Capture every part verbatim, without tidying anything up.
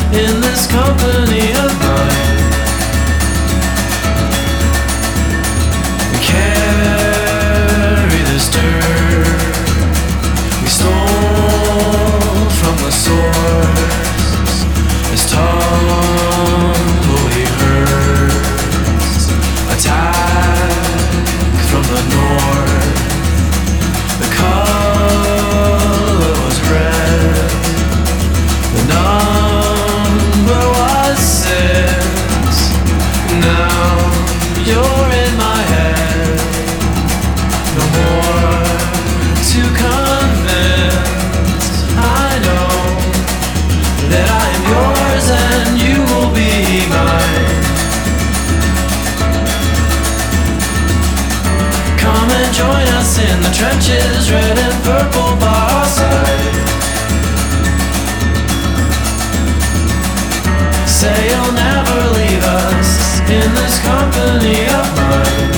in this company of mine. We carry this dirt we stole from the source. This tumbleweed hurts, attack from the north. The color was red, the number was six. Now you're in my head, no more to convince. I know that I am yours and you will be mine. Come and join us in the trenches, red and purple by our side. Say you'll never leave us in this company of mine.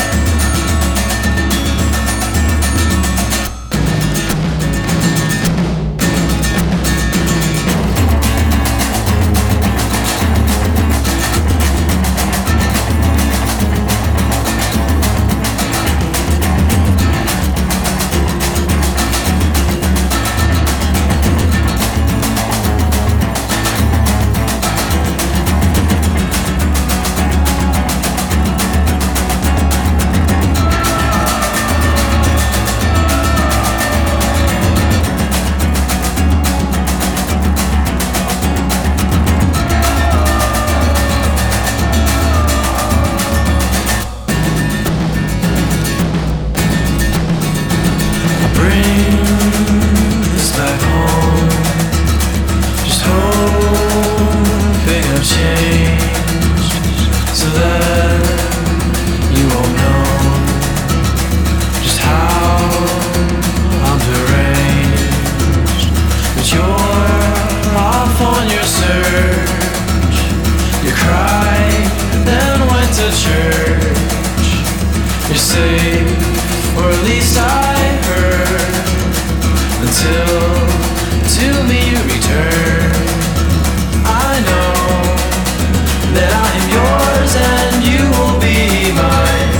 You're safe, or at least I heard, until to me you return. I know that I am yours and you will be mine.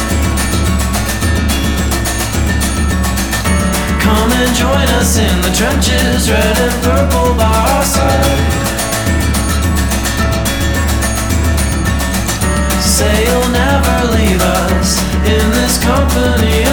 Come and join us in the trenches, red and purple by our side. Say you'll never leave us in this company